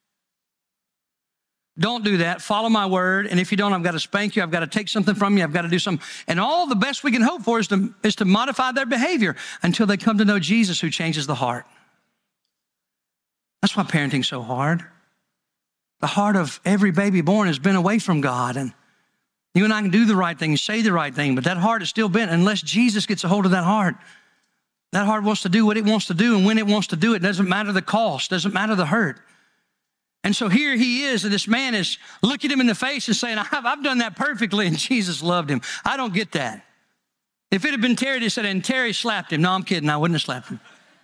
Don't do that. Follow my word. And if you don't, I've got to spank you. I've got to take something from you. I've got to do something. And all the best we can hope for is to modify their behavior until they come to know Jesus, who changes the heart. That's why parenting's so hard. The heart of every baby born has been away from God. And you and I can do the right thing, say the right thing, but that heart is still bent unless Jesus gets a hold of that heart. That heart wants to do what it wants to do, and when it wants to do it, doesn't matter the cost, doesn't matter the hurt. And so here he is, and this man is looking him in the face and saying, I've done that perfectly, and Jesus loved him. I don't get that. If it had been Terry, they said, and Terry slapped him. No, I'm kidding. I wouldn't have slapped him.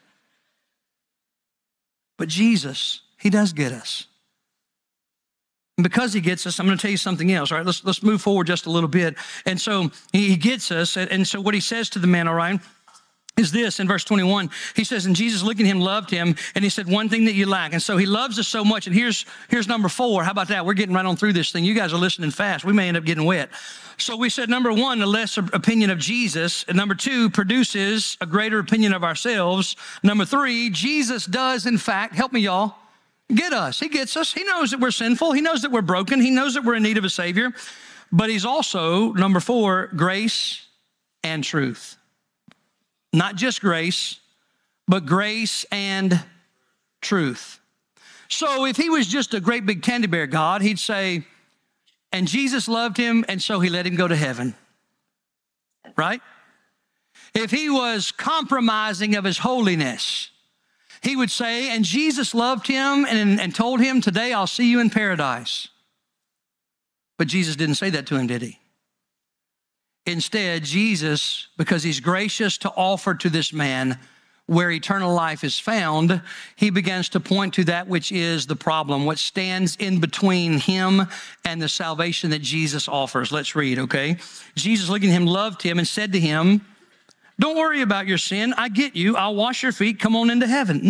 But Jesus, he does get us. And because he gets us, I'm going to tell you something else. All right, let's move forward just a little bit. And so he gets us, and so what he says to the man, all right, is this in verse 21. He says, and Jesus looking at him loved him, and he said, one thing that you lack. And so he loves us so much. And here's number 4. How about that? We're getting right on through this thing. You guys are listening fast. We may end up getting wet. So we said, number 1, the lesser opinion of Jesus. And number 2, produces a greater opinion of ourselves. Number 3, Jesus does, in fact, help me y'all, get us. He gets us. He knows that we're sinful. He knows that we're broken. He knows that we're in need of a Savior. But he's also, number 4, grace and truth. Not just grace, but grace and truth. So if he was just a great big teddy bear God, he'd say, and Jesus loved him, and so he let him go to heaven. Right? If he was compromising of his holiness, he would say, and Jesus loved him and told him, today I'll see you in paradise. But Jesus didn't say that to him, did he? Instead, Jesus, because he's gracious to offer to this man where eternal life is found, he begins to point to that which is the problem, what stands in between him and the salvation that Jesus offers. Let's read, okay? Jesus, looking at him, loved him and said to him, don't worry about your sin. I get you. I'll wash your feet. Come on into heaven.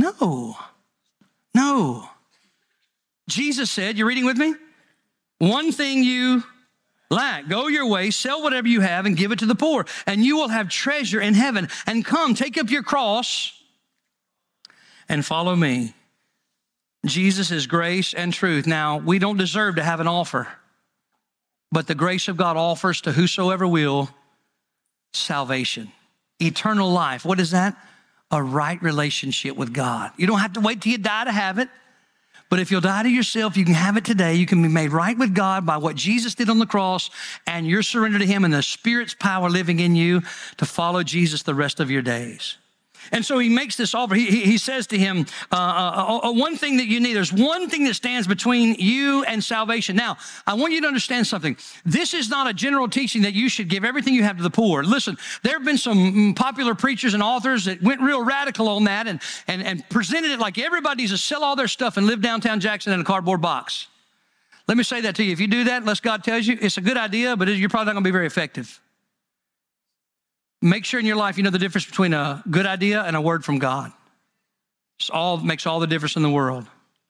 No. Jesus said, you're reading with me? One thing you lack. Go your way, sell whatever you have and give it to the poor, and you will have treasure in heaven. And come, take up your cross and follow me. Jesus is grace and truth. Now, we don't deserve to have an offer, but the grace of God offers to whosoever will salvation, eternal life. What is that? A right relationship with God. You don't have to wait till you die to have it. But if you'll die to yourself, you can have it today. You can be made right with God by what Jesus did on the cross, and you're surrendered to him and the Spirit's power living in you to follow Jesus the rest of your days. And so he makes this offer. He says to him, one thing that you need, there's one thing that stands between you and salvation. Now, I want you to understand something. This is not a general teaching that you should give everything you have to the poor. Listen, there have been some popular preachers and authors that went real radical on that and presented it like everybody needs to sell all their stuff and live downtown Jackson in a cardboard box. Let me say that to you. If you do that, unless God tells you, it's a good idea, but you're probably not going to be very effective. Make sure in your life you know the difference between a good idea and a word from God. It makes all the difference in the world.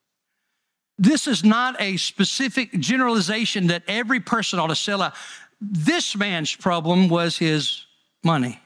This is not a specific generalization that every person ought to sell out. This man's problem was his money.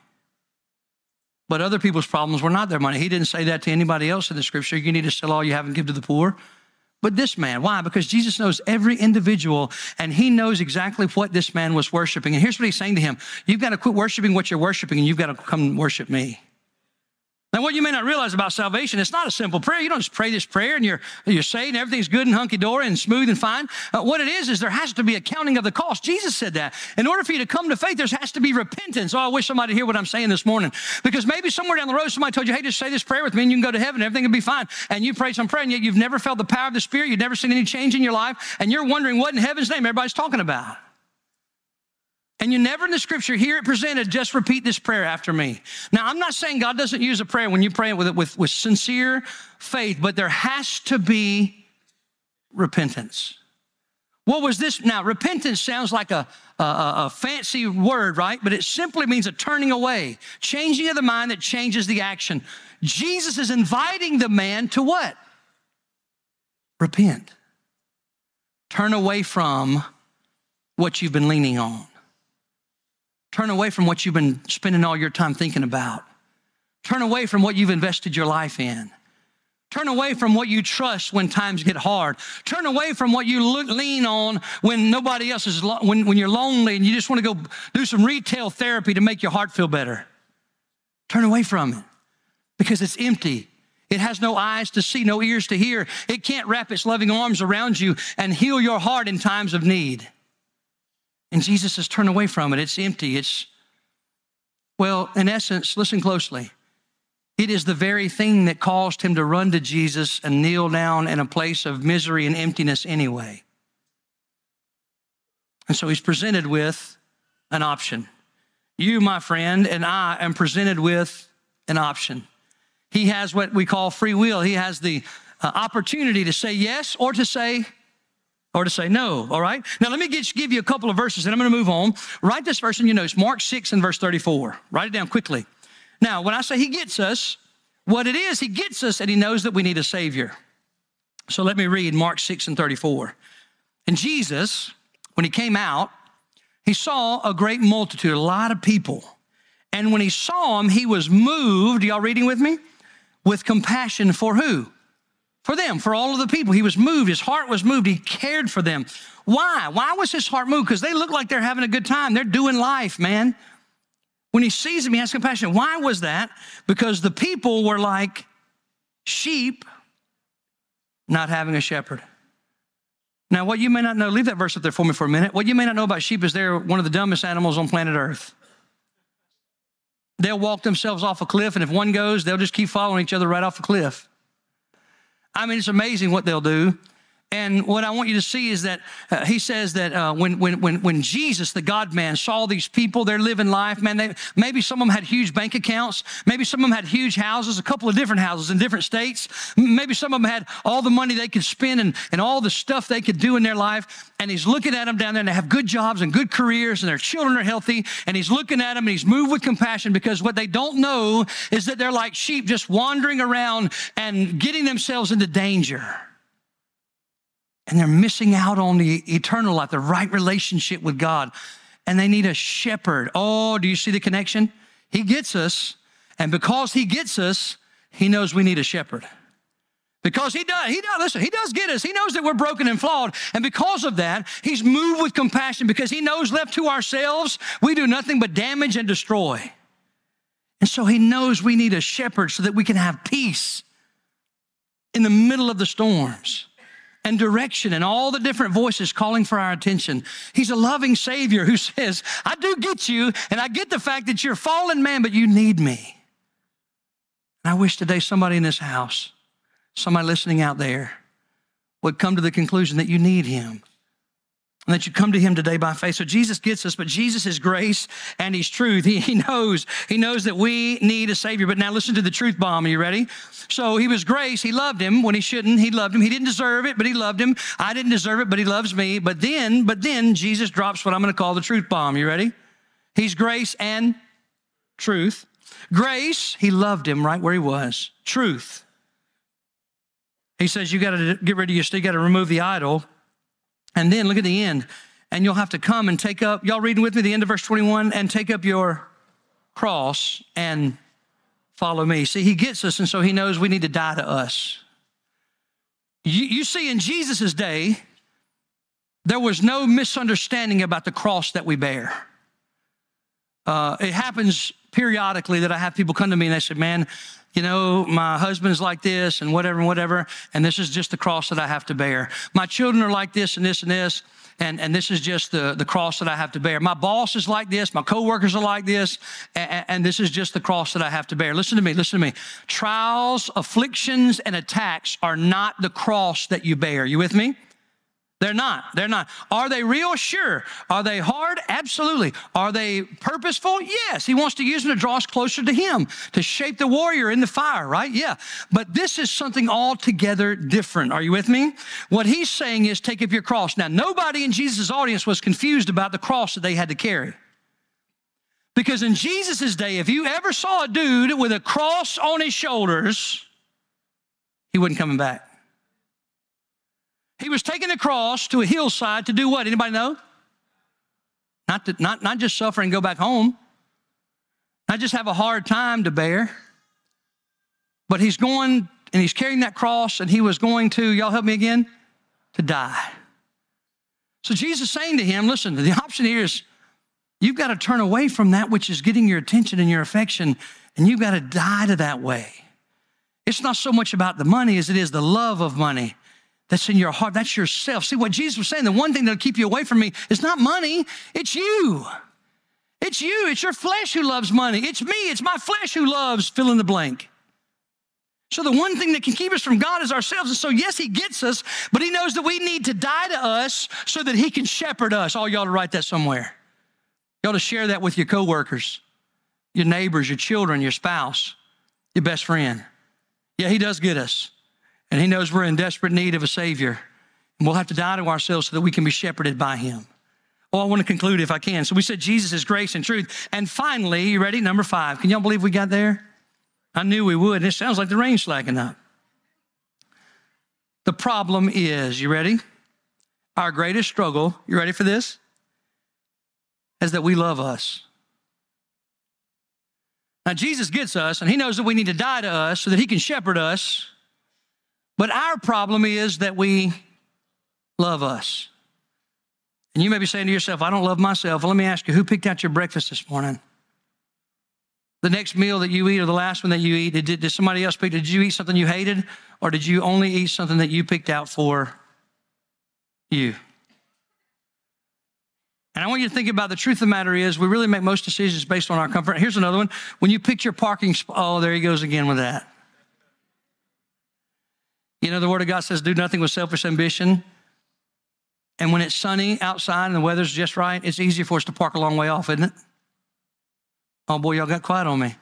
But other people's problems were not their money. He didn't say that to anybody else in the scripture. You need to sell all you have and give to the poor. But this man, why? Because Jesus knows every individual, and he knows exactly what this man was worshiping. And here's what he's saying to him. You've got to quit worshiping what you're worshiping, and you've got to come worship me. Now, what you may not realize about salvation, it's not a simple prayer. You don't just pray this prayer and you're saved and everything's good and hunky-dory and smooth and fine. What it is there has to be a counting of the cost. Jesus said that. In order for you to come to faith, there has to be repentance. Oh, I wish somebody would hear what I'm saying this morning. Because maybe somewhere down the road, somebody told you, hey, just say this prayer with me and you can go to heaven and everything will be fine. And you prayed some prayer and yet you've never felt the power of the Spirit. You've never seen any change in your life. And you're wondering what in heaven's name everybody's talking about. And you never in the scripture hear it presented, just repeat this prayer after me. Now, I'm not saying God doesn't use a prayer when you pray it with sincere faith, but there has to be repentance. What was this? Now, repentance sounds like a fancy word, right? But it simply means a turning away, changing of the mind that changes the action. Jesus is inviting the man to what? Repent. Turn away from what you've been leaning on. Turn away from what you've been spending all your time thinking about. Turn away from what you've invested your life in. Turn away from what you trust when times get hard. Turn away from what you lean on when nobody else is, when you're lonely and you just want to go do some retail therapy to make your heart feel better. Turn away from it because it's empty. It has no eyes to see, no ears to hear. It can't wrap its loving arms around you and heal your heart in times of need. And Jesus says, turn away from it. It's empty. Well, in essence, listen closely. It is the very thing that caused him to run to Jesus and kneel down in a place of misery and emptiness anyway. And so he's presented with an option. You, my friend, and I am presented with an option. He has what we call free will. He has the opportunity to say yes or to say no, all right? Now, let me give you a couple of verses, and I'm going to move on. Write this verse in your notes, Mark 6 and verse 34. Write it down quickly. Now, when I say he gets us, what it is, he gets us, and he knows that we need a Savior. So let me read Mark 6 and 34. And Jesus, when he came out, he saw a great multitude, a lot of people. And when he saw them, he was moved, y'all reading with me? With compassion for who? For them, for all of the people. He was moved. His heart was moved. He cared for them. Why? Why was his heart moved? Because they look like they're having a good time. They're doing life, man. When he sees them, he has compassion. Why was that? Because the people were like sheep not having a shepherd. Now, what you may not know, leave that verse up there for me for a minute. What you may not know about sheep is they're one of the dumbest animals on planet Earth. They'll walk themselves off a cliff, and if one goes, they'll just keep following each other right off the cliff. I mean, it's amazing what they'll do. And what I want you to see is that he says that when Jesus, the God-man, saw these people, they're living life, man, maybe some of them had huge bank accounts. Maybe some of them had huge houses, a couple of different houses in different states. Maybe some of them had all the money they could spend and all the stuff they could do in their life. And he's looking at them down there, and they have good jobs and good careers, and their children are healthy. And he's looking at them, and he's moved with compassion, because what they don't know is that they're like sheep just wandering around and getting themselves into danger. And they're missing out on the eternal life, the right relationship with God. And they need a shepherd. Oh, do you see the connection? He gets us, and because he gets us, he knows we need a shepherd. Because he does, listen, he does get us. He knows that we're broken and flawed. And because of that, he's moved with compassion because he knows left to ourselves, we do nothing but damage and destroy. And so he knows we need a shepherd so that we can have peace in the middle of the storms and direction and all the different voices calling for our attention. He's a loving Savior who says, I do get you, and I get the fact that you're a fallen man, but you need me. And I wish today somebody in this house, somebody listening out there, would come to the conclusion that you need him and that you come to him today by faith. So Jesus gets us, but Jesus is grace and he's truth. He knows that we need a Savior. But now listen to the truth bomb. Are you ready? So he was grace. He loved him when he shouldn't. He loved him. He didn't deserve it, but he loved him. I didn't deserve it, but he loves me. But then Jesus drops what I'm going to call the truth bomb. You ready? He's grace and truth. Grace, he loved him right where he was. Truth. He says, you got to get rid of your stuff. You got to remove the idol. And then look at the end. And you'll have to come and take up, y'all reading with me, the end of verse 21, and take up your cross and follow me. See, he gets us, and so he knows we need to die to us. You see, in Jesus' day, there was no misunderstanding about the cross that we bear. It happens periodically that I have people come to me and they say, man, you know, my husband's like this and whatever, and this is just the cross that I have to bear. My children are like this and this and this, and this is just the cross that I have to bear. My boss is like this, my coworkers are like this, and this is just the cross that I have to bear. Listen to me. Trials, afflictions, and attacks are not the cross that you bear. You with me? They're not. Are they real? Sure. Are they hard? Absolutely. Are they purposeful? Yes. He wants to use them to draw us closer to him, to shape the warrior in the fire, right? Yeah. But this is something altogether different. Are you with me? What he's saying is take up your cross. Now, nobody in Jesus' audience was confused about the cross that they had to carry. Because in Jesus' day, if you ever saw a dude with a cross on his shoulders, he wasn't coming back. He was taking the cross to a hillside to do what? Anybody know? Not just suffer and go back home. Not just have a hard time to bear. But he's going and he's carrying that cross and he was going to, y'all help me again, to die. So Jesus is saying to him, listen, the option here is you've got to turn away from that which is getting your attention and your affection, and you've got to die to that way. It's not so much about the money as it is the love of money. That's in your heart. That's yourself. See what Jesus was saying, the one thing that'll keep you away from me is not money. It's you. It's you. It's your flesh who loves money. It's me. It's my flesh who loves fill in the blank. So the one thing that can keep us from God is ourselves. And so yes, he gets us, but he knows that we need to die to us so that he can shepherd us. All y'all to write that somewhere. Y'all to share that with your coworkers, your neighbors, your children, your spouse, your best friend. Yeah, he does get us. And he knows we're in desperate need of a Savior. And we'll have to die to ourselves so that we can be shepherded by him. Oh, I want to conclude if I can. So we said Jesus is grace and truth. And finally, you ready? Number 5. Can y'all believe we got there? I knew we would. And it sounds like the rain's slacking up. The problem is, you ready? Our greatest struggle, you ready for this? Is that we love us. Now, Jesus gets us, and he knows that we need to die to us so that he can shepherd us. But our problem is that we love us. And you may be saying to yourself, I don't love myself. Well, let me ask you, who picked out your breakfast this morning? The next meal that you eat or the last one that you eat, did somebody else pick? Did you eat something you hated? Or did you only eat something that you picked out for you? And I want you to think about the truth of the matter is we really make most decisions based on our comfort. Here's another one. When you picked your parking spot, oh, there he goes again with that. You know, the Word of God says, do nothing with selfish ambition. And when it's sunny outside and the weather's just right, it's easier for us to park a long way off, isn't it? Oh, boy, y'all got quiet on me.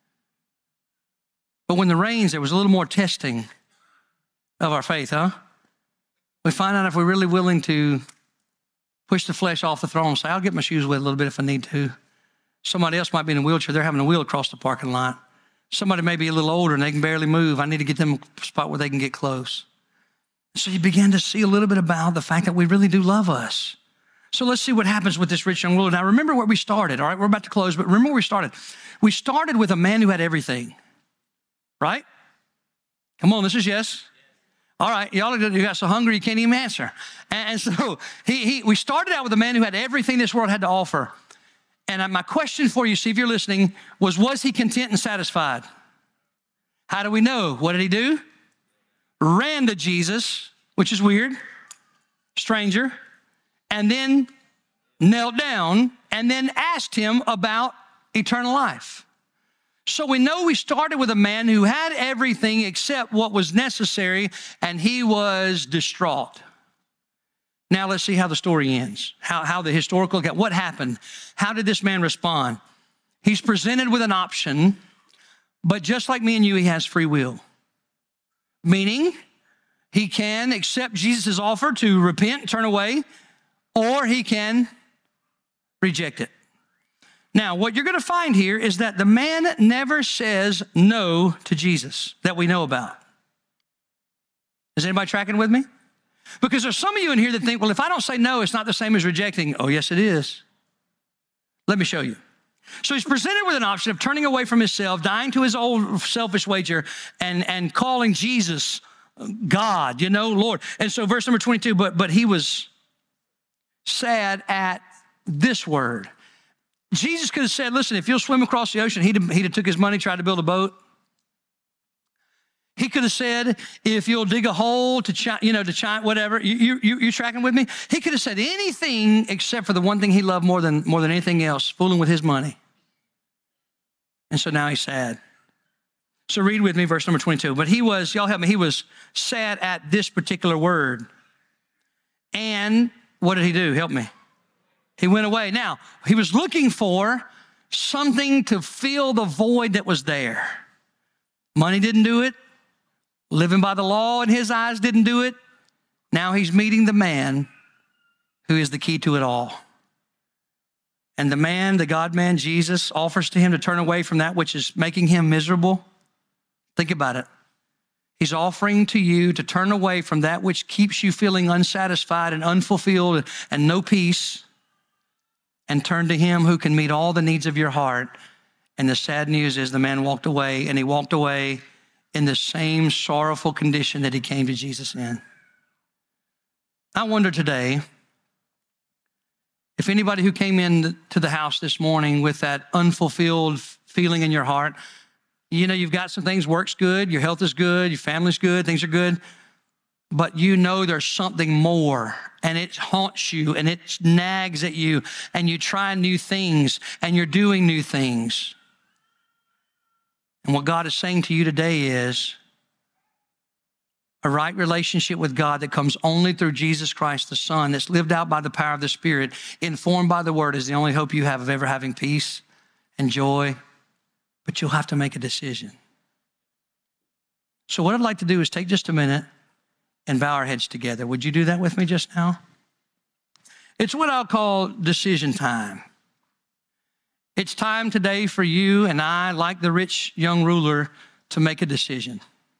But when the rains, there was a little more testing of our faith, huh? We find out if we're really willing to push the flesh off the throne and say, I'll get my shoes wet a little bit if I need to. Somebody else might be in a wheelchair. They're having a wheel across the parking lot. Somebody may be a little older and they can barely move. I need to get them a spot where they can get close. So you begin to see a little bit about the fact that we really do love us. So let's see what happens with this rich young ruler. Now remember where we started, all right? We're about to close, but remember where we started. We started with a man who had everything, right? Come on, this is yes. All right, y'all you got so hungry you can't even answer. And so we started out with a man who had everything this world had to offer. And my question for you, see if you're listening, was he content and satisfied? How do we know? What did he do? Ran to Jesus, which is weird, stranger, and then knelt down and then asked him about eternal life. So we know we started with a man who had everything except what was necessary, and he was distraught. Now let's see how the story ends, how the historical account, what happened? How did this man respond? He's presented with an option, but just like me and you, he has free will. Meaning, he can accept Jesus' offer to repent, turn away, or he can reject it. Now, what you're going to find here is that the man never says no to Jesus that we know about. Is anybody tracking with me? Because there's some of you in here that think, well, if I don't say no, it's not the same as rejecting. Oh, yes, it is. Let me show you. So he's presented with an option of turning away from himself, dying to his old selfish wager, and calling Jesus God, Lord. And so verse number 22, but he was sad at this word. Jesus could have said, listen, if you'll swim across the ocean, he'd have took his money, tried to build a boat. He could have said, if you'll dig a hole to whatever. You tracking with me? He could have said anything except for the one thing he loved more than anything else, fooling with his money. And so now he's sad. So read with me verse number 22. But y'all help me, he was sad at this particular word. And what did he do? Help me. He went away. Now, he was looking for something to fill the void that was there. Money didn't do it. Living by the law in his eyes didn't do it. Now he's meeting the man who is the key to it all. And the man, the God-man, Jesus, offers to him to turn away from that which is making him miserable. Think about it. He's offering to you to turn away from that which keeps you feeling unsatisfied and unfulfilled and no peace, and turn to him who can meet all the needs of your heart. And the sad news is the man walked away, and he walked away in the same sorrowful condition that he came to Jesus in. I wonder today if anybody who came in to the house this morning with that unfulfilled feeling in your heart, you've got some things, work's good, your health is good, your family's good, things are good, but there's something more, and it haunts you, and it nags at you, and you try new things, and you're doing new things. And what God is saying to you today is a right relationship with God that comes only through Jesus Christ, the Son, that's lived out by the power of the Spirit, informed by the Word, is the only hope you have of ever having peace and joy. But you'll have to make a decision. So what I'd like to do is take just a minute and bow our heads together. Would you do that with me just now? It's what I'll call decision time. It's time today for you and I, like the rich young ruler, to make a decision.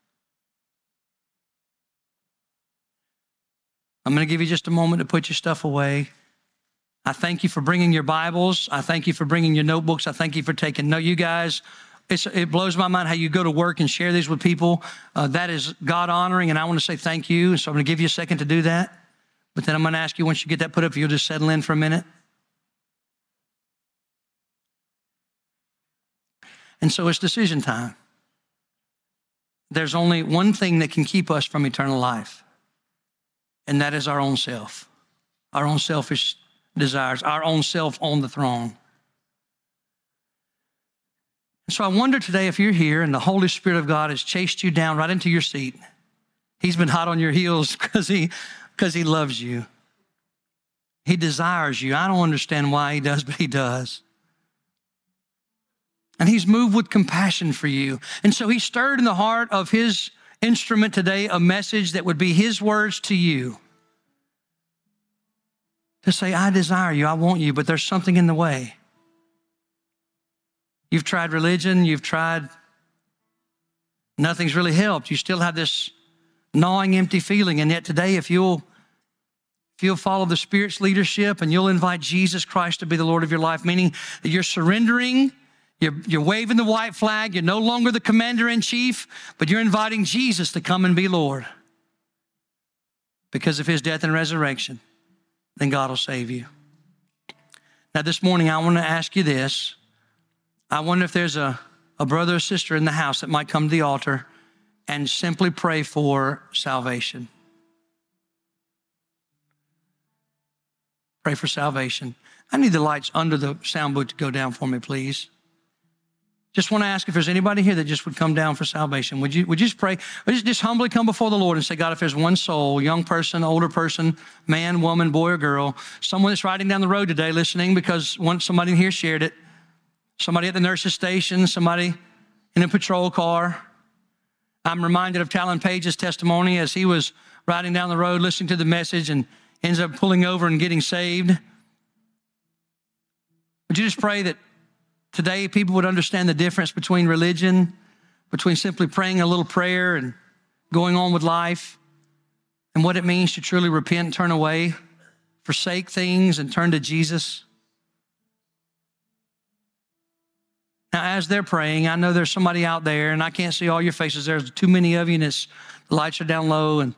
I'm going to give you just a moment to put your stuff away. I thank you for bringing your Bibles. I thank you for bringing your notebooks. I thank you for taking notes. You guys, it blows my mind how you go to work and share these with people. That is God honoring, and I want to say thank you. So I'm going to give you a second to do that. But then I'm going to ask you, once you get that put up, if you'll just settle in for a minute. And so it's decision time. There's only one thing that can keep us from eternal life, and that is our own self, our own selfish desires, our own self on the throne. So I wonder today if you're here and the Holy Spirit of God has chased you down right into your seat. He's been hot on your heels because he loves you. He desires you. I don't understand why he does, but he does. And he's moved with compassion for you. And so he stirred in the heart of his instrument today a message that would be his words to you. To say, I desire you, I want you, but there's something in the way. You've tried religion, nothing's really helped. You still have this gnawing, empty feeling. And yet today, if you'll follow the Spirit's leadership and you'll invite Jesus Christ to be the Lord of your life, meaning that you're surrendering, you're waving the white flag, you're no longer the commander-in-chief, but you're inviting Jesus to come and be Lord. because of his death and resurrection, then God will save you. Now this morning, I want to ask you this. I wonder if there's a brother or sister in the house that might come to the altar and simply pray for salvation. Pray for salvation. I need the lights under the sound booth to go down for me, please. Just want to ask if there's anybody here that just would come down for salvation. Would you just pray? Would you just humbly come before the Lord and say, God, if there's one soul, young person, older person, man, woman, boy, or girl, someone that's riding down the road today listening because somebody here shared it, somebody at the nurse's station, somebody in a patrol car. I'm reminded of Talon Page's testimony as he was riding down the road listening to the message and ends up pulling over and getting saved. Would you just pray that today people would understand the difference between religion, between simply praying a little prayer and going on with life, and what it means to truly repent and turn away, forsake things and turn to Jesus? Now, as they're praying, I know there's somebody out there, and I can't see all your faces. There's too many of you, and the lights are down low. But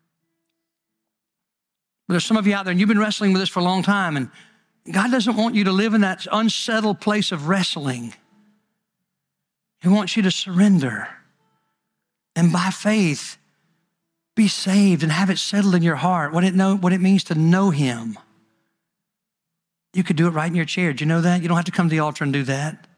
there's some of you out there, and you've been wrestling with this for a long time, and God doesn't want you to live in that unsettled place of wrestling. He wants you to surrender and by faith be saved and have it settled in your heart, what it means to know him. You could do it right in your chair. Do you know that? You don't have to come to the altar and do that.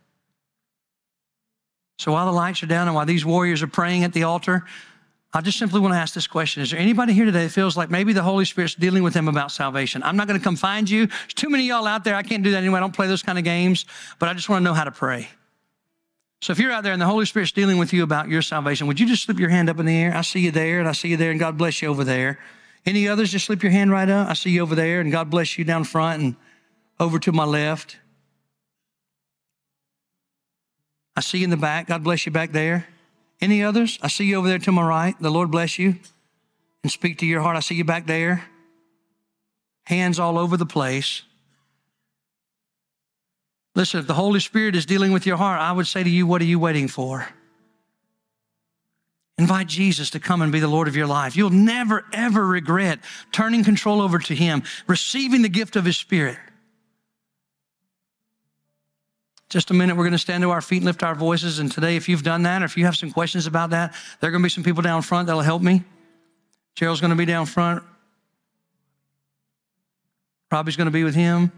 So while the lights are down and while these warriors are praying at the altar, I just simply want to ask this question. Is there anybody here today that feels like maybe the Holy Spirit's dealing with them about salvation? I'm not going to come find you. There's too many of y'all out there. I can't do that anyway. I don't play those kind of games, but I just want to know how to pray. So if you're out there and the Holy Spirit's dealing with you about your salvation, would you just slip your hand up in the air? I see you there, and I see you there, and God bless you over there. Any others, just slip your hand right up. I see you over there, and God bless you down front and over to my left. I see you in the back. God bless you back there. Any others? I see you over there to my right. The Lord bless you and speak to your heart. I see you back there. Hands all over the place. Listen, if the Holy Spirit is dealing with your heart, I would say to you, what are you waiting for? Invite Jesus to come and be the Lord of your life. You'll never, ever regret turning control over to him, receiving the gift of his Spirit. Just a minute, we're going to stand to our feet and lift our voices. And today, if you've done that, or if you have some questions about that, there are going to be some people down front that'll help me. Gerald's going to be down front. Robbie's going to be with him.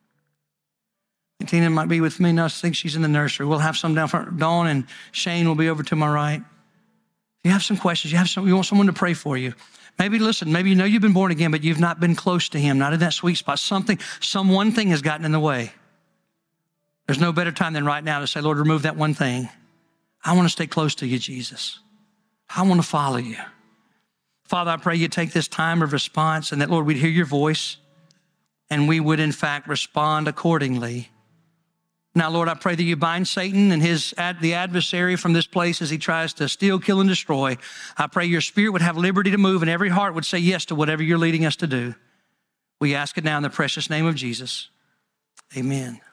Tina might be with me. No, I think she's in the nursery. We'll have some down front. Dawn and Shane will be over to my right. If you have some questions, you want someone to pray for you. Maybe, listen, maybe you know you've been born again, but you've not been close to him, not in that sweet spot. Some one thing has gotten in the way. There's no better time than right now to say, Lord, remove that one thing. I want to stay close to you, Jesus. I want to follow you. Father, I pray you take this time of response and that, Lord, we'd hear your voice and we would, in fact, respond accordingly. Now, Lord, I pray that you bind Satan and the adversary from this place as he tries to steal, kill, and destroy. I pray your Spirit would have liberty to move and every heart would say yes to whatever you're leading us to do. We ask it now in the precious name of Jesus. Amen.